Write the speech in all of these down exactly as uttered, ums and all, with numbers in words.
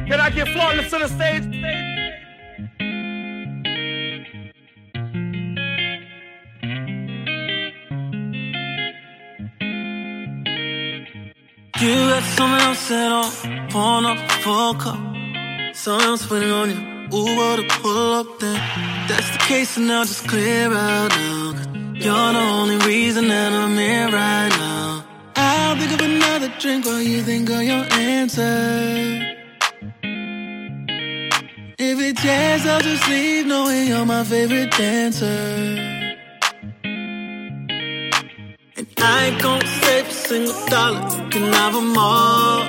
Can I get Flawless to the stage? You got someone else set on, pouring up a full cup. Someone else waiting on you, Uber to pull up then. That's the case, and now just clear out now. Cause you're the only reason that I'm here right now. I'll pick up another drink while you think of your answer. If it's yes, I'll just leave knowing you're my favorite dancer. And I ain't gon' save a single dollar, you can have them all.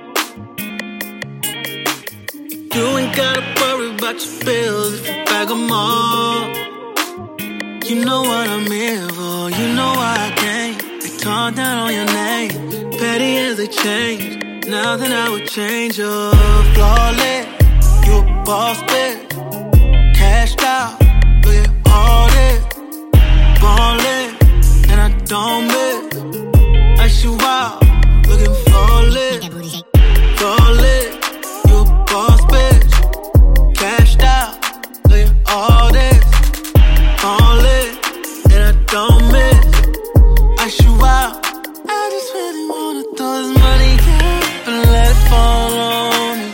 You ain't gotta worry about your bills if you bag them all. You know what I'm here for, you know why I came. They talk down on your name, petty as they change. Nothing I would change, you're flawless. You a boss bitch, cashed out, look at all this. Ballin', and I don't miss. Ice you out, looking flawless. Flawless, you a boss bitch, cashed out, look at all this. Ballin', and I don't miss. Ice you out. I just really wanna throw this money up and let it fall on me.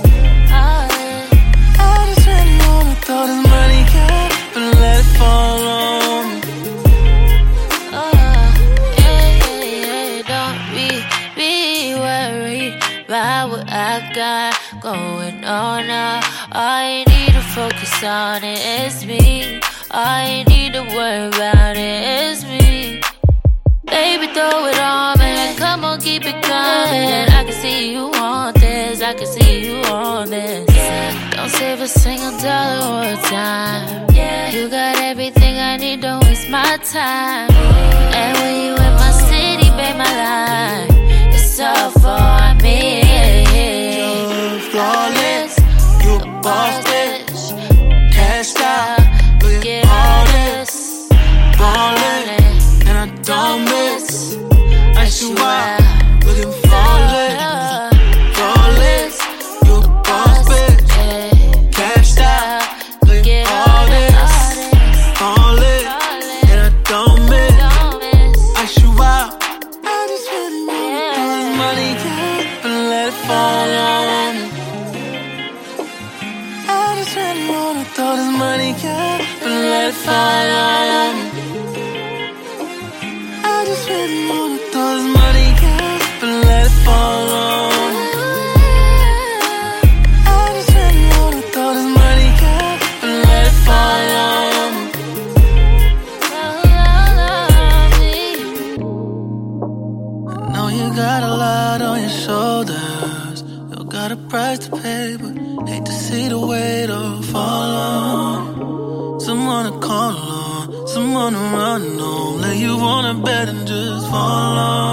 Throw this money up and let it fall on me. Oh, yeah, yeah, yeah. Don't be, be worried about what I got going on now. All you need to focus on it is me. All you need to worry about it is me. Baby, throw it on me. Come on, keep it coming. I can see you want this. I can see you want this. Don't save a single dollar or a time. You got everything I need, don't waste my time. And when you in my city, babe, my life, it's all for me. You're flawless, you a boss bitch, cashed out, look at all this. Ballin', and I don't miss. Ice you out, looking flawless. Flawless, you a boss bitch, cashed out, look at all this. Ballin', and I don't miss. Ice you out. I just really wanna throw this money up and let it fall on me. I just really wanna throw this money up and let it fall on me. I just really wanna throw this money up and let it fall on me. I just really wanna throw this money up and let it fall on me. I know you got a lot on your shoulders. You got a price to pay, but hate to see the weight all fall on. Someone to call on, someone to run on. Lay you on a bed and just fall on.